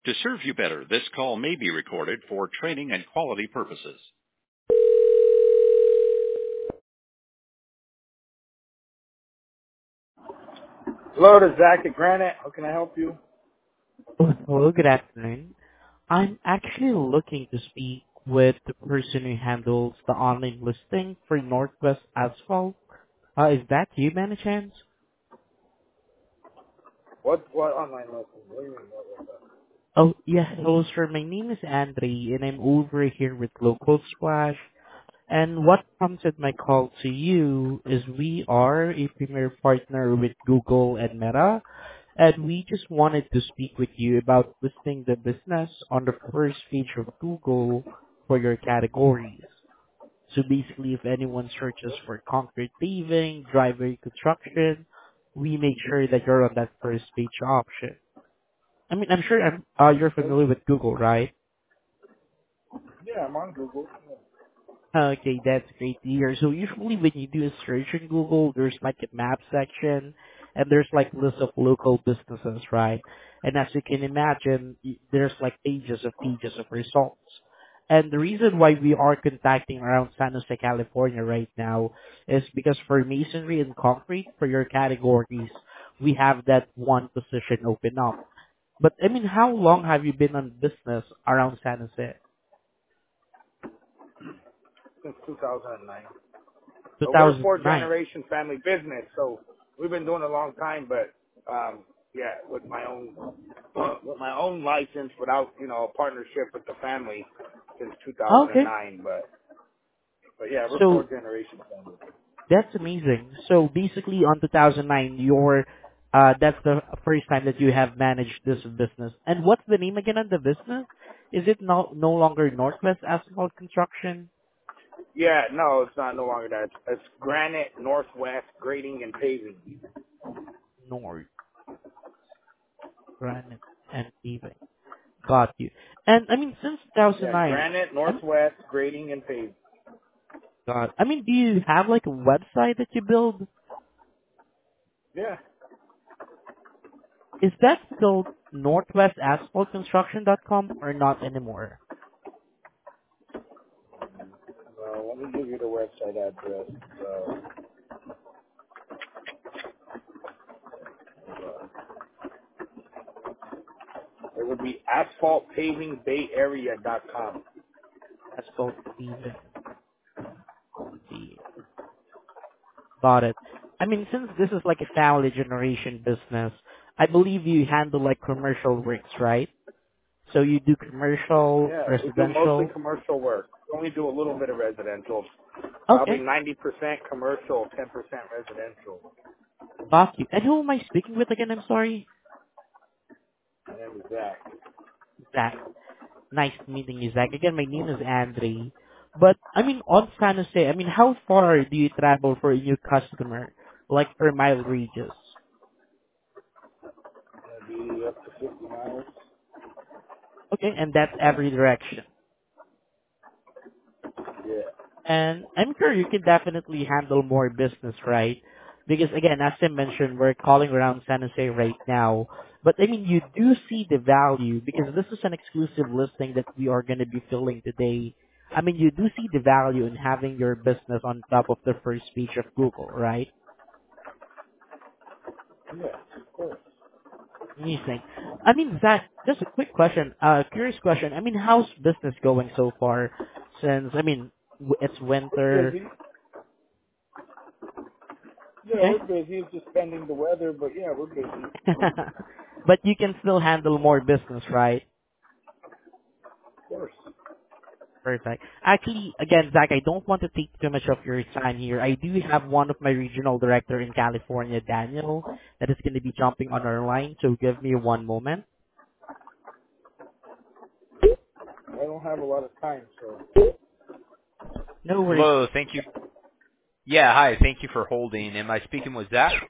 To serve you better, this call may be recorded for training and quality purposes. Hello, this is Zach at Granite. How can I help you? Oh, hello, good afternoon. I'm actually looking to speak with the person who handles the online listing for Northwest Asphalt. Is that you, by any chance? What online lesson? What do you mean? What was that? Oh, yeah. Hello, sir. My name is Andre, and I'm over here with Local Splash. And what prompted my call to you is we are a premier partner with Google and Meta, and we just wanted to speak with you about listing the business on the first page of Google for your categories. So basically, if anyone searches for concrete paving, driveway construction, we make sure that you're on that first page option. I mean, I'm sure you're Okay. familiar with Google, right? Yeah, I'm on Google. Okay, that's great to hear. So usually when you do a search in Google, there's like a map section and there's like list of local businesses, right? And as you can imagine, there's like pages of results. And the reason why we are contacting around San Jose, California right now is because for masonry and concrete, for your categories, we have that one position open up. But I mean, how long have you been on business around San Jose? Since 2009. But we're a 2009. four-generation family business, so we've been doing it a long time. But yeah, with my own license, without a partnership with the family since Okay. 2009. But yeah, we're So four-generation family. that's amazing. So basically, on 2009, that's the first time that you have managed this business. And what's the name again of the business? Is it no longer Northwest Asphalt Construction? Yeah, no, it's not no longer that. It's Granite Northwest Grading and Paving. North, Granite, and Paving. Got you. And I mean, since Yeah, 2009, Granite I'm Northwest Grading and Paving. God. I mean, do you have like a website that you build? Yeah. Is that still northwestasphaltconstruction.com or not anymore? Let me give you the website address. It would be asphaltpavingbayarea.com. Asphalt Paving. Got it. I mean, since this is like a family generation business, I believe you handle like commercial works, right? So you do commercial, Yeah, we do mostly residential. commercial work. We only do a little bit of residential. Probably Okay, 90% commercial, 10% residential. got you. And who am I speaking with again? I'm sorry. My name is Zach. Zach. Nice meeting you, Zach. Again, my name is Andre. But I mean, on San Jose, I mean, how far do you travel for a new customer, like per mile radius? It'll be up to 50 miles. Okay, and that's every direction. Yeah. And I'm sure you can definitely handle more business, right? Because again, as I mentioned, we're calling around San Jose right now. But I mean, you do see the value because this is an exclusive listing that we are going to be filling today. I mean, you do see the value in having your business on top of the first page of Google, right? Yeah, of course. Amazing. I mean, Zach, just a quick question, curious question. I mean, how's business going so far since, I mean, it's We're winter. busy. Yeah, Okay. we're busy. It's just pending the weather, but yeah, we're busy. But you can still handle more business, right? Of course. Perfect. Actually, again, Zach, I don't want to take too much of your time here. I do have one of my regional director in California, Daniel, that is going to be jumping on our line. So give me one moment. I don't have a lot of time, so. No worries. Hello, thank you. Yeah, hi, thank you for holding. Am I speaking with Zach?